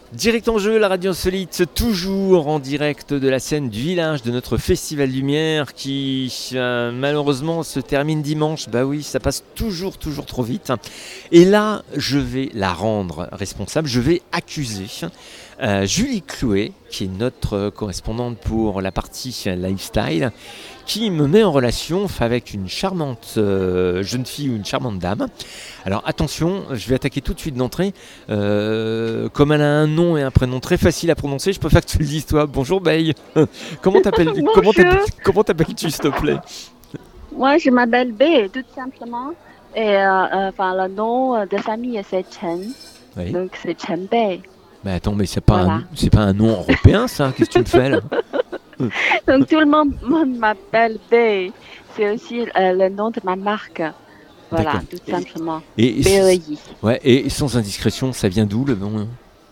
Direct en jeu, la radio insolite, toujours en direct de la scène du village de notre Festival Lumière qui malheureusement se termine dimanche. Bah oui, ça passe toujours trop vite. Et là, je vais la rendre responsable, je vais accuser Julie Clouet, qui est notre correspondante pour la partie lifestyle, qui me met en relation avec une charmante jeune fille ou une charmante dame. Alors attention, je vais attaquer tout de suite d'entrée. Comme elle a un nom et un prénom très facile à prononcer, je préfère que tu le dises toi. Bonjour Baye. Comment t'appelles-tu s'il te plaît? Moi, je m'appelle B, tout simplement. Et le nom de famille, c'est Chen. Oui. Donc, c'est Chen Bei. Mais attends, mais c'est Voilà. pas un nom européen ça? Qu'est-ce que tu me fais là? Donc, tout le monde m'appelle B. C'est aussi le nom de ma marque. Voilà, D'accord. tout simplement. Et, BEI. ouais, et sans indiscrétion, ça vient d'où le nom?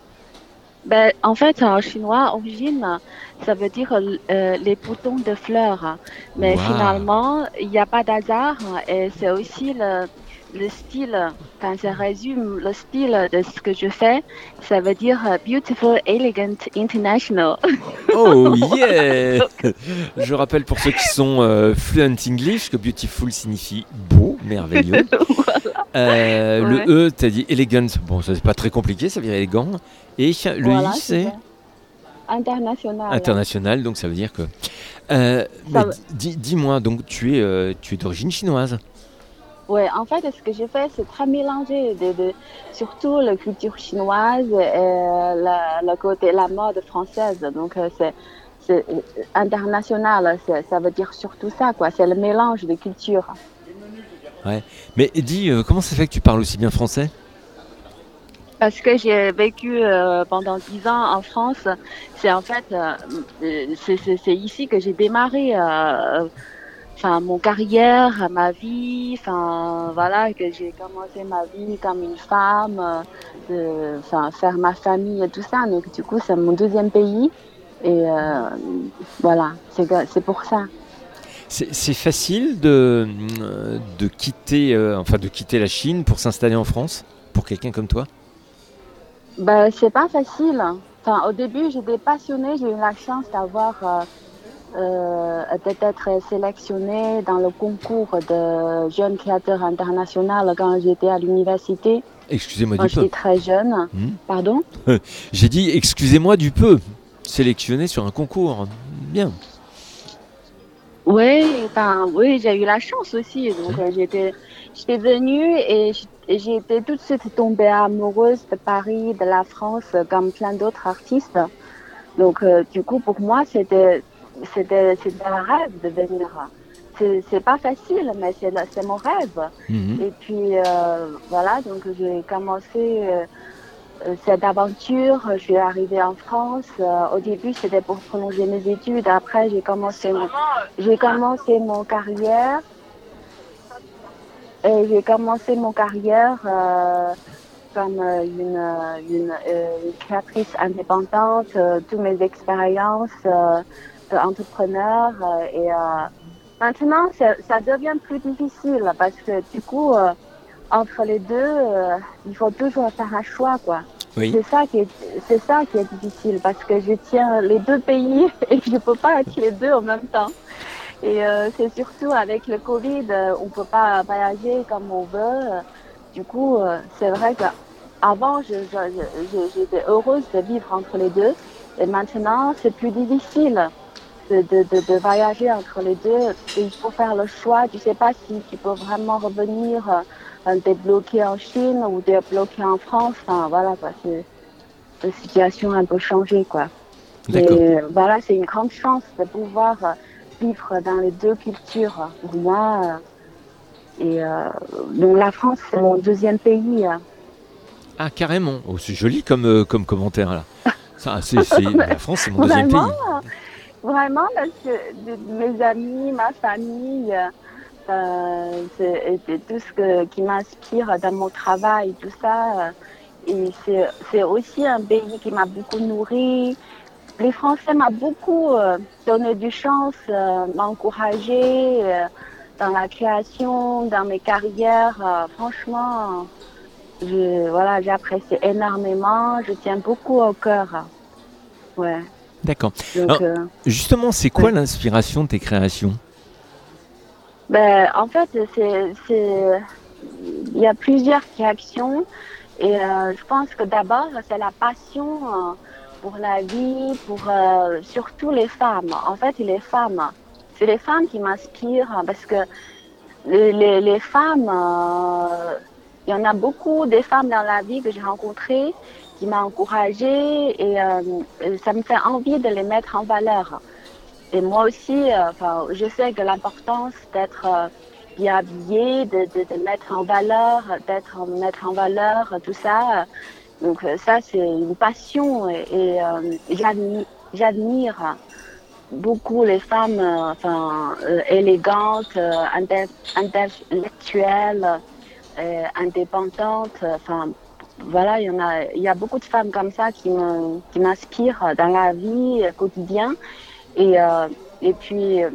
En fait, en chinois, origine, ça veut dire les boutons de fleurs. Mais Wow. finalement, il n'y a pas d'hasard. Et c'est aussi le style, quand ça résume le style de ce que je fais, ça veut dire Beautiful, Elegant, International. Oh yeah. Je rappelle pour ceux qui sont fluent English que beautiful signifie beau, merveilleux. Voilà. Le E, t'as dit elegant, bon ça c'est pas très compliqué, ça veut dire élégant. Et le Voilà, I c'est international. international, donc ça veut dire que... dis-moi, donc tu es d'origine chinoise? Oui, en fait, ce que j'ai fait, c'est très mélangé, surtout la culture chinoise et la mode française. Donc, c'est international, ça veut dire surtout ça, quoi. C'est le mélange de cultures. Ouais. Mais dis, comment ça fait que tu parles aussi bien français? Parce que j'ai vécu pendant 10 ans en France. C'est en fait, c'est ici que j'ai démarré. Mon carrière, ma vie, voilà, que j'ai commencé ma vie comme une femme, faire ma famille et tout ça. Donc, du coup, c'est mon deuxième pays. Et voilà, c'est pour ça. C'est facile de quitter, de quitter la Chine pour s'installer en France, pour quelqu'un comme toi? C'est pas facile. Au début, j'étais passionnée. J'ai eu la chance d'être sélectionnée dans le concours de jeunes créateurs international quand j'étais à l'université. Excusez-moi Quand du peu. j'étais très jeune. Pardon? J'ai dit excusez-moi du peu. Sélectionné sur un concours. Bien. Oui, j'ai eu la chance aussi. Donc, j'étais venue et j'ai été tout de suite tombée amoureuse de Paris, de la France, comme plein d'autres artistes. Donc, du coup, pour moi, c'était un rêve de venir. C'est pas facile, mais c'est mon rêve. Et puis, voilà, donc j'ai commencé cette aventure. Je suis arrivée en France. Au début, c'était pour prolonger mes études. Après, j'ai commencé mon carrière. Et j'ai commencé mon carrière comme une créatrice indépendante. Toutes mes expériences d'entrepreneur. Et maintenant, ça devient plus difficile parce que du coup, entre les deux, il faut toujours faire un choix, quoi. Oui. C'est ça qui est difficile parce que je tiens les deux pays et je ne peux pas être les deux en même temps. Et c'est surtout avec le Covid, on ne peut pas voyager comme on veut. Du coup, c'est vrai qu'avant, j'étais heureuse de vivre entre les deux. Et maintenant, c'est plus difficile de voyager entre les deux. Et il faut faire le choix. Tu ne sais pas si tu peux vraiment revenir, t'es bloqué en Chine ou t'es bloqué en France. Enfin, voilà, quoi. La situation a un peu changé, quoi. D'accord. Et voilà, c'est une grande chance de pouvoir vivre dans les deux cultures pour moi. Donc la France, c'est mon deuxième pays. Ah, carrément. Oh, c'est joli comme commentaire là. Ça, la France, c'est mon deuxième pays. Vraiment, parce que mes amis, ma famille, c'est tout ce qui m'inspire dans mon travail, tout ça. Et c'est aussi un pays qui m'a beaucoup nourri. Les Français m'ont beaucoup donné du chance, m'ont encouragé dans la création, dans mes carrières. Franchement, voilà, j'apprécie énormément. Je tiens beaucoup au cœur. Ouais. D'accord. Donc, Alors, justement, c'est quoi ouais. l'inspiration de tes créations? Ben, en fait, il y a plusieurs réactions et je pense que d'abord, c'est la passion pour la vie, pour surtout les femmes. En fait, c'est les femmes qui m'inspirent parce que les femmes, il y en a beaucoup des femmes dans la vie que j'ai rencontrées qui m'ont encouragée et ça me fait envie de les mettre en valeur. Et moi aussi, enfin, je sais que l'importance d'être bien habillé, de mettre en valeur, mettre en valeur, tout ça. Donc ça, c'est une passion j'admire beaucoup les femmes, élégantes, intellectuelles, indépendantes. Enfin, voilà, il y a beaucoup de femmes comme ça qui m'inspirent dans la vie quotidienne. Et, euh, et puis,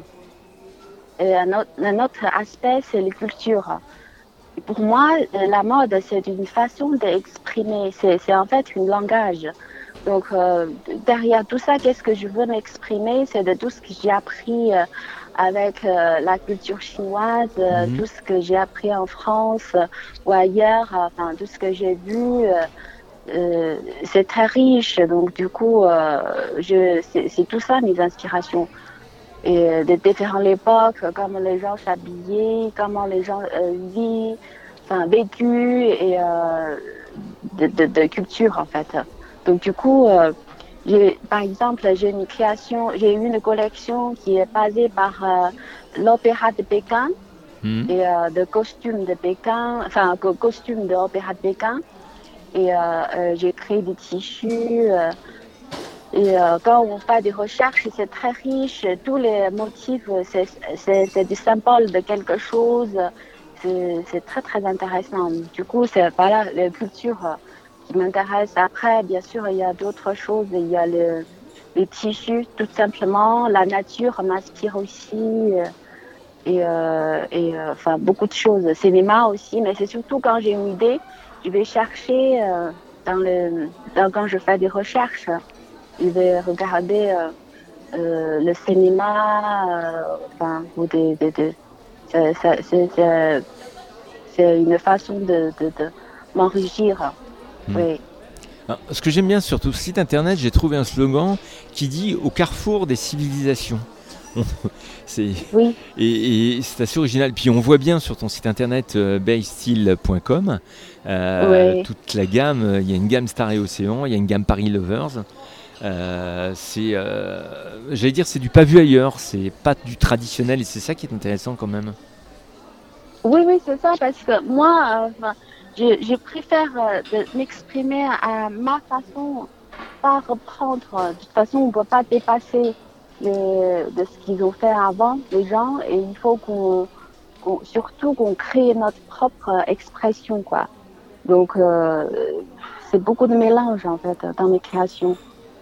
un autre aspect, c'est les cultures. Et pour moi, la mode, c'est une façon d'exprimer, c'est en fait un langage. Donc, derrière tout ça, qu'est-ce que je veux m'exprimer? C'est de tout ce que j'ai appris avec la culture chinoise, Mhm. tout ce que j'ai appris en France ou ailleurs, enfin, tout ce que j'ai vu. C'est très riche, donc du coup, c'est tout ça mes inspirations. Et de différentes époques, comment les gens s'habillaient, comment les gens vivent, enfin vécu et de culture en fait. Donc du coup, par exemple, j'ai eu une collection qui est basée par l'opéra de Pékin Mhm. et de costumes de Pékin, enfin costumes de l'opéra de Pékin. Et j'ai créé des tissus. Quand on fait des recherches, c'est très riche. Tous les motifs, c'est des symboles de quelque chose. C'est très, très intéressant. Du coup, c'est voilà, les cultures qui m'intéressent. Après, bien sûr, il y a d'autres choses. Il y a les tissus, tout simplement. La nature m'inspire aussi. Enfin, beaucoup de choses. Cinéma aussi, mais c'est surtout quand j'ai une idée, je vais chercher quand je fais des recherches, je vais regarder le cinéma, enfin, ou c'est une façon de m'enrichir. Mhm. Oui. Alors, ce que j'aime bien sur ton site internet, j'ai trouvé un slogan qui dit au carrefour des civilisations. C'est, Oui, et c'est assez original. Puis on voit bien sur ton site internet baystyle.com oui. toute la gamme. Il y a une gamme Star et Océan, il y a une gamme Paris Lovers. J'allais dire, c'est du pas vu ailleurs, c'est pas du traditionnel et c'est ça qui est intéressant quand même. Oui, oui, c'est ça, parce que moi, enfin, je préfère de m'exprimer à ma façon, pas reprendre. De toute façon, on ne peut pas dépasser de ce qu'ils ont fait avant, les gens, et il faut surtout qu'on crée notre propre expression, quoi. Donc, c'est beaucoup de mélange, en fait, dans mes créations.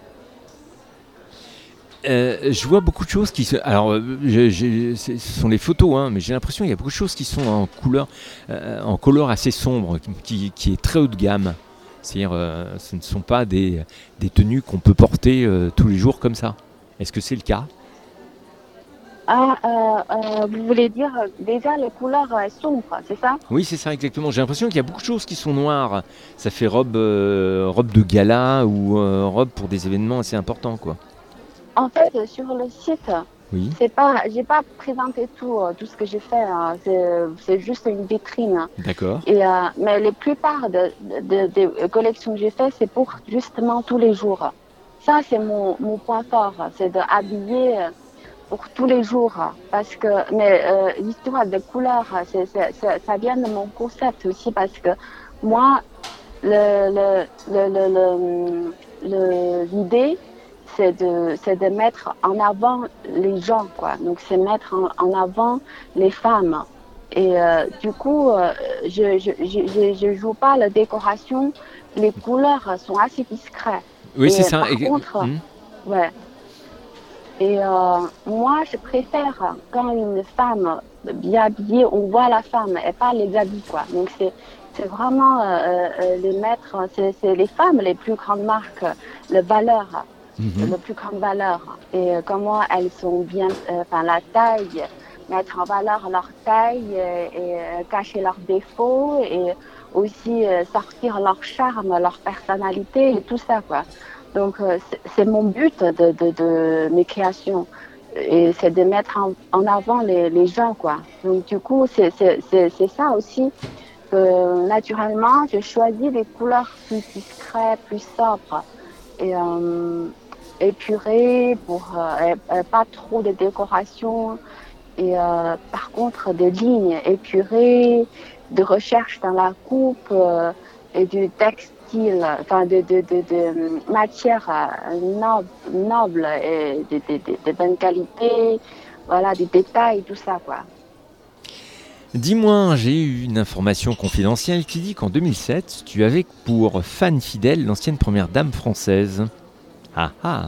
Je vois beaucoup de choses qui se. Alors, ce sont les photos, hein, mais j'ai l'impression qu'il y a beaucoup de choses qui sont en couleur assez sombre, qui est très haut de gamme. C'est-à-dire, ce ne sont pas des tenues qu'on peut porter tous les jours comme ça. Est-ce que c'est le cas? Ah, vous voulez dire déjà les couleurs sombres, c'est ça? Oui, c'est ça exactement. J'ai l'impression qu'il y a beaucoup de choses qui sont noires. Ça fait robe de gala ou robe pour des événements assez importants, quoi. En fait, sur le site, Oui, j'ai pas présenté tout ce que j'ai fait, hein. C'est juste une vitrine, hein. d'accord. Mais la plupart des collections que j'ai fait, c'est pour justement tous les jours. Ça, c'est mon point fort, c'est d'habiller pour tous les jours. Mais l'histoire des couleurs, ça vient de mon concept aussi parce que moi, le, le, le, le, l'idée, c'est de mettre en avant les gens, quoi. Donc, c'est mettre en avant les femmes. Et du coup, je joue pas la décoration. Les couleurs sont assez discrètes. Oui, c'est Et ça. par contre, ouais. Et moi, je préfère quand une femme bien habillée, on voit la femme et pas les habits, quoi. Donc, c'est vraiment les maîtres, c'est les femmes les plus grandes marques, le valeur, Mhm. le plus grande valeur. Et comment elles sont bien, enfin la taille, mettre en valeur leur taille et cacher leurs défauts et aussi sortir leur charme, leur personnalité et tout ça, quoi. Donc c'est mon but de mes créations. Et c'est de mettre en avant les gens, quoi. Donc, du coup, c'est ça aussi que, naturellement, je choisis des couleurs plus discrètes, plus sobres et épurées pour pas trop de décoration. Et par contre, des lignes épurées, de recherche dans la coupe et du textile, enfin de matière noble et de bonne qualité, voilà, des détails, tout ça, quoi. Dis-moi, j'ai eu une information confidentielle qui dit qu'en 2007, tu avais pour fan fidèle l'ancienne première dame française. Ah ah.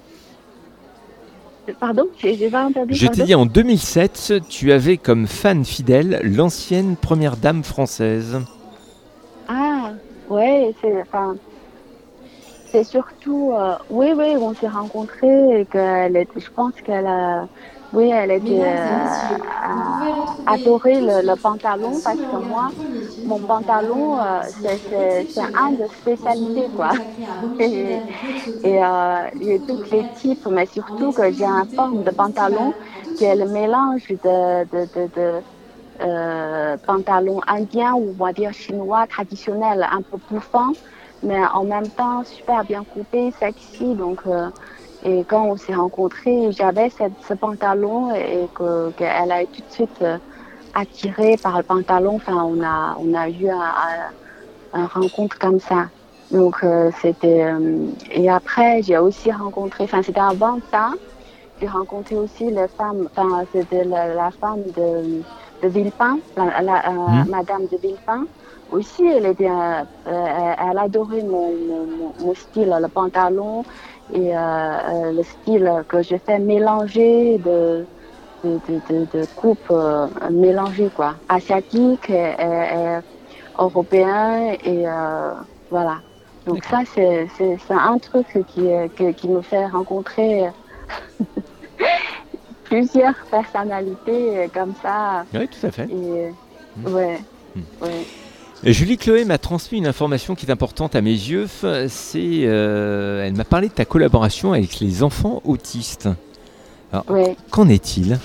Pardon, j'ai pas entendu, Je t'ai pardon. dit en 2007, tu avais comme fan fidèle l'ancienne première dame française. Ah, ouais, c'est surtout, oui, oui, on s'est rencontrés et je pense qu'elle a, oui, elle était, Mesdames et messieurs, vous pouvez retrouver adoré le la pantalon parce que moi, sous-numérotation de mon Gilles Bourdin pantalon, signature c'est un exceptionnelle de pour son spécialités, livre quoi. consacré à Romy Et, Schneider et Claude Sauté, et j'ai autour de toutes les créatifs types, mais en surtout que j'ai un exclusivité forme pour de le festival pantalon en toute qui est le exclusivité. mélange de pantalon indien ou on va dire chinois traditionnel, un peu bouffant, mais en même temps super bien coupé, sexy. Donc, et quand on s'est rencontrés, j'avais ce pantalon et qu'elle a été tout de suite attirée par le pantalon. Enfin, on a eu un rencontre comme ça. Donc, c'était. Et après, j'ai aussi rencontré, enfin, c'était avant ça, j'ai rencontré aussi les femmes, enfin, c'était la femme de Villepin, Hmm. Madame de Villepin. Aussi, elle était, elle adorait mon style, le pantalon et le style que je fais mélanger de coupes mélangées, quoi, asiatique et européen et voilà. Donc D'accord. ça, c'est un truc qui me fait rencontrer plusieurs personnalités comme ça. Oui, tout à fait. Et Hmm. ouais, Hmm. ouais, Et Julie Chloé m'a transmis une information qui est importante à mes yeux. Elle m'a parlé de ta collaboration avec les enfants autistes. Alors, ouais. qu'en est-il?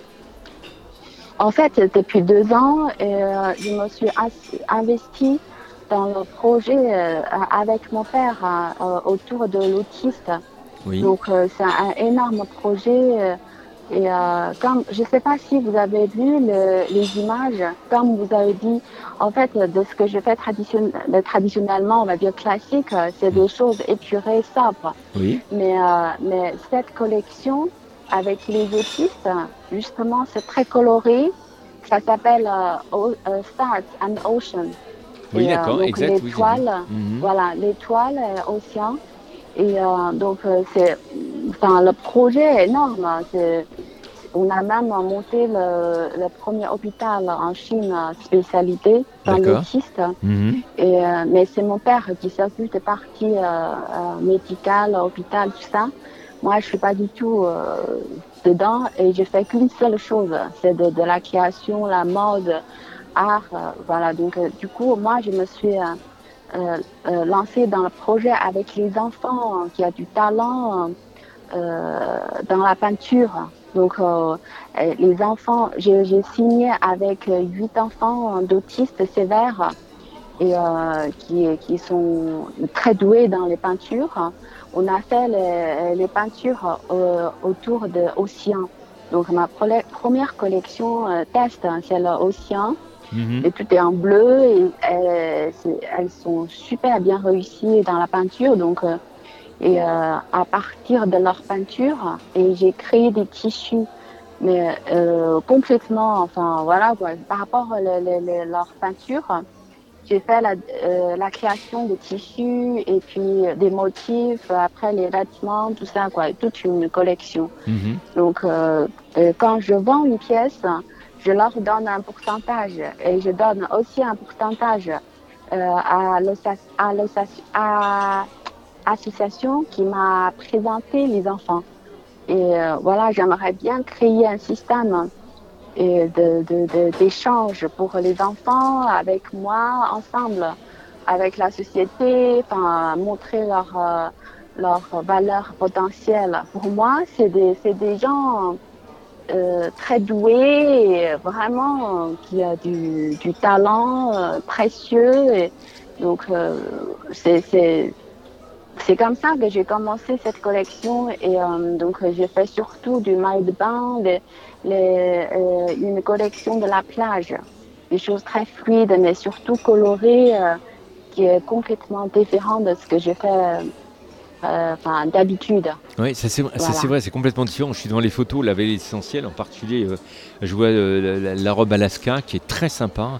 En fait, depuis 2 ans, je me suis investie dans le projet avec mon père autour de l'autiste. Oui. Donc, c'est un énorme projet. Et comme, je ne sais pas si vous avez vu les images, comme vous avez dit, en fait, de ce que je fais traditionnellement, on va dire classique, c'est Hmm. des choses épurées, sobres. Oui. Mais cette collection avec les autistes, justement, c'est très coloré. Ça s'appelle Stars and Ocean. Oui, Et d'accord, donc exact, oui, j'ai vu. l'étoile, Mhm. voilà, l'étoile, océan. Et donc c'est, enfin, le projet est énorme. On a même monté le premier hôpital en Chine spécialisé dans D'accord. l'autiste. Mhm. Et mais c'est mon père qui s'occupe des parties médicales, hôpital, tout ça. Moi, je suis pas du tout dedans et je fais qu'une seule chose, c'est de la création, la mode, art, voilà. Donc, du coup, moi, je me suis lancée dans le projet avec les enfants qui a du talent dans la peinture. Donc, les enfants, j'ai signé avec 8 enfants d'autistes sévères et qui sont très doués dans les peintures. On a fait les peintures autour de l'océan. Donc, ma première collection test, hein, c'est l'océan. Mhm. Et tout est en bleu et elles sont super bien réussies dans la peinture. Donc, à partir de leur peinture, et j'ai créé des tissus, mais complètement, enfin voilà quoi, par rapport à leur peinture, j'ai fait la création de tissus et puis des motifs, après les vêtements, tout ça quoi, toute une collection. Mhm. Donc quand je vends une pièce, je leur donne un pourcentage et je donne aussi un pourcentage association qui m'a présenté les enfants. Et voilà, j'aimerais bien créer un système d'échange pour les enfants avec moi, ensemble, avec la société, enfin, montrer leur valeur potentielle. Pour moi, c'est des gens très doués, et vraiment qui a du talent précieux. Et donc, c'est comme ça que j'ai commencé cette collection. Et donc, j'ai fait surtout du maillot de bain, une collection de la plage, des choses très fluides, mais surtout colorées, qui est complètement différent de ce que je fais d'habitude. Oui, ça c'est vrai, c'est complètement différent. Je suis devant les photos, la Vallée Essentielle en particulier. Je vois la robe Alaska qui est très sympa,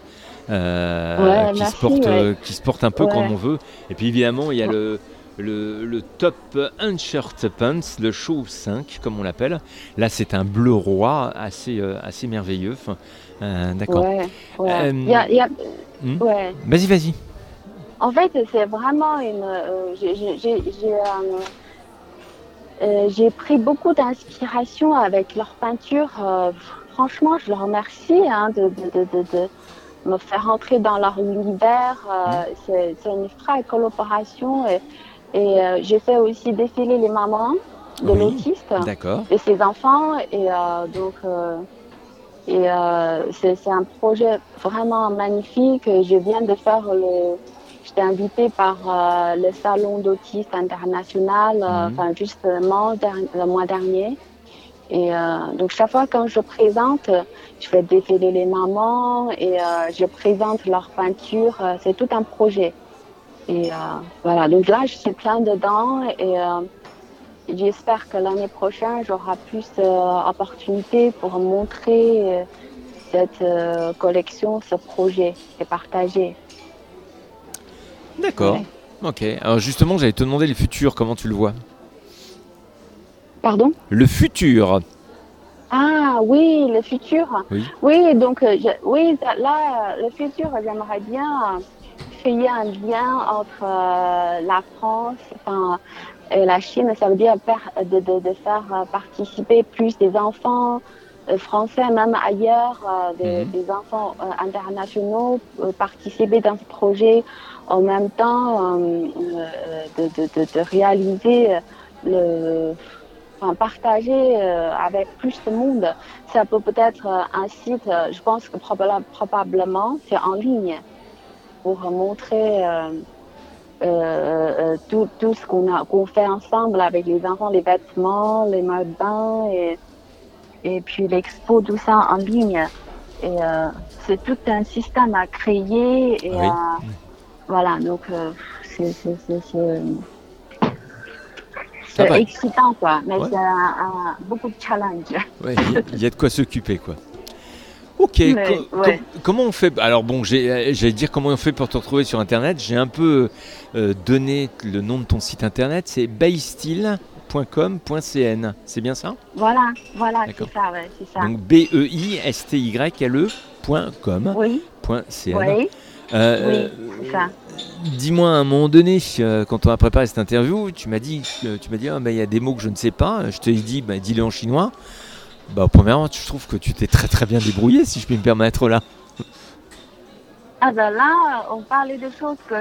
qui se porte un peu comme on veut. Et puis évidemment, il y a le top Unshirt Pants, le show 5 comme on l'appelle. Là, c'est un bleu roi assez merveilleux. D'accord. Vas-y. En fait, c'est vraiment j'ai pris beaucoup d'inspiration avec leur peinture. Franchement, je leur remercie de me faire entrer dans leur univers. C'est une vraie collaboration. Et j'ai fait aussi défiler les mamans de l'autisme et ses enfants. Et c'est un projet vraiment magnifique. Je viens de faire j'étais invitée par le Salon d'autisme international, justement le mois dernier. Et donc chaque fois quand je présente, je fais défiler les mamans et je présente leur peinture. C'est tout un projet. Et voilà, donc là je suis plein dedans et j'espère que l'année prochaine j'aurai plus d'opportunités pour montrer cette collection, ce projet et partager. D'accord. Ouais. Ok. Alors justement, j'allais te demander le futur, comment tu le vois? Pardon? Le futur. Ah oui, le futur. Oui, donc là, le futur, j'aimerais bien créer un lien entre la France et la Chine. Ça veut dire de faire participer plus des enfants français, même ailleurs, des enfants internationaux, participer dans ce projet. En même temps, de réaliser partager avec plus de monde. Ça peut-être un site, je pense que probablement c'est en ligne pour montrer tout ce qu'on fait ensemble avec les enfants, les vêtements, les maillots de bain et puis l'expo, tout ça en ligne. Et c'est tout un système à créer et voilà, donc c'est excitant, quoi, mais c'est beaucoup de challenge. Ouais, il y a de quoi s'occuper, quoi. Ok, comment on fait? Alors bon, j'allais dire comment on fait pour te retrouver sur Internet. J'ai un peu donné le nom de ton site Internet, c'est beistyle.com.cn, c'est bien ça? Voilà, c'est ça. Donc beistyle.com.cn. Oui, c'est ça. Dis-moi, à un moment donné, quand on a préparé cette interview, tu m'as dit, il y a des mots que je ne sais pas. Je te dis, dis-les en chinois. Premièrement, je trouve que tu t'es très très bien débrouillé, si je puis me permettre là. Ah ben là, on parlait de choses que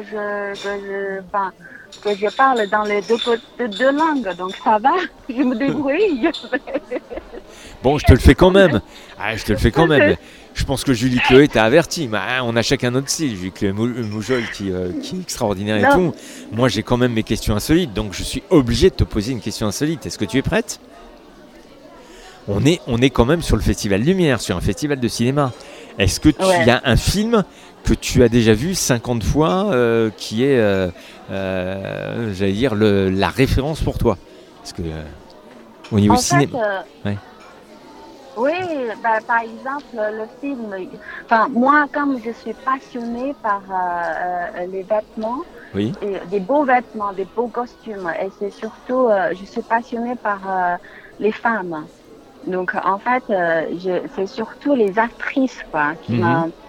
je parle dans les deux langues, donc ça va, je me débrouille. Bon, je te le fais quand même. Je pense que Julie Chloé t'a averti. On a chacun notre style. Julie Chloé Moujol qui est extraordinaire et tout. Moi, j'ai quand même mes questions insolites, donc je suis obligé de te poser une question insolite. Est-ce que tu es prête? On est quand même sur le Festival Lumière, sur un festival de cinéma. Est-ce que tu y a un film que tu as déjà vu 50 fois qui est, j'allais dire, la référence pour toi? Parce que au niveau cinéma... Oui, par exemple, le film. Moi, comme je suis passionnée par les vêtements, des beaux vêtements, des beaux costumes, et c'est surtout, je suis passionnée par les femmes. Donc, en fait, c'est surtout les actrices,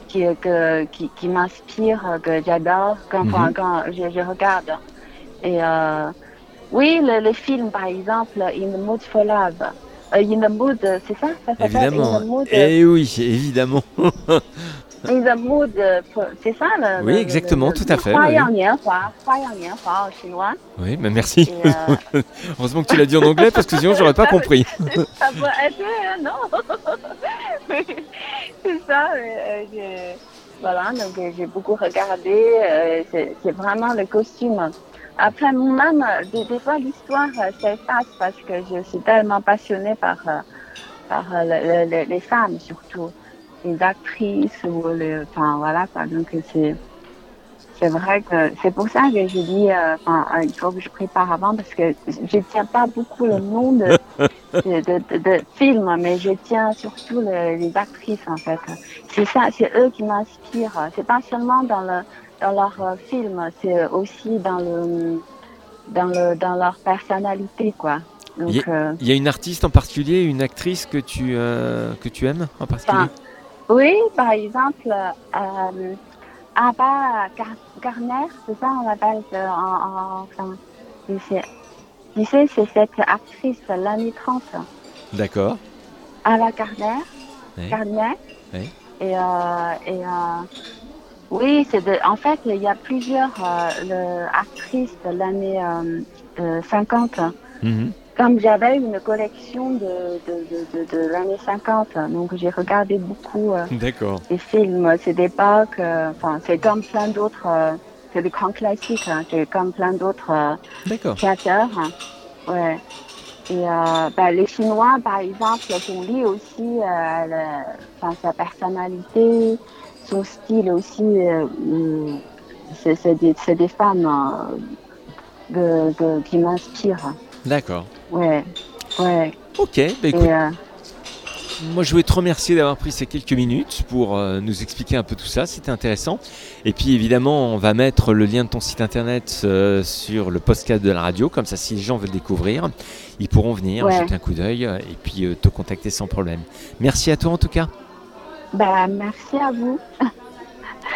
qui m'inspirent, que j'adore quand je regarde. Et oui, le film, par exemple, In the Mood for Love. In the Mood, c'est ça s'appelle Évidemment. In the Mood, Eh oui, évidemment. In the Mood, c'est ça Oui, exactement, tout à fait. 花 Oui, 样年华en chinois. oui, mais merci. Et, Heureusement que tu l'as dit en anglais parce que sinon j'aurais pas compris. ça peut être, non. C'est ça. Voilà, donc j'ai beaucoup regardé. C'est vraiment le costume. Après, même, des fois, l'histoire s'efface parce que je suis tellement passionnée par les femmes, surtout. Les actrices ou enfin, voilà, quoi. Donc, c'est vrai que c'est pour ça que je dis, il faut que je prépare avant parce que je tiens pas beaucoup le nom de films, mais je tiens surtout les actrices, en fait. C'est ça, c'est eux qui m'inspirent. C'est pas seulement dans leur film, c'est aussi dans leur personnalité, quoi. Donc, Il y a une artiste en particulier, une actrice que tu aimes en particulier? oui, par exemple, Ava Gardner, c'est ça on l'appelle enfin, tu sais, c'est cette actrice de l'année 30. D'accord. Ava Gardner. Oui. Gardner. Oui. Et oui, en fait, il y a plusieurs actrices de l'année 50. Mhm. Comme j'avais une collection de l'année 50, donc j'ai regardé beaucoup D'accord. des films, c'est d'époque, enfin c'est comme plein d'autres, c'est des grands classiques, hein, c'est comme plein d'autres D'accord. créateurs. Hein. Ouais. Et les Chinois, par exemple, on lit aussi sa personnalité, son style aussi. C'est des femmes qui m'inspirent. D'accord. Ouais. Ok, bah écoute, moi je voulais te remercier d'avoir pris ces quelques minutes pour nous expliquer un peu tout ça, c'était intéressant. Et puis évidemment, on va mettre le lien de ton site internet sur le podcast de la radio, comme ça si les gens veulent découvrir, ils pourront venir jeter un coup d'œil et puis te contacter sans problème. Merci à toi en tout cas. Merci à vous.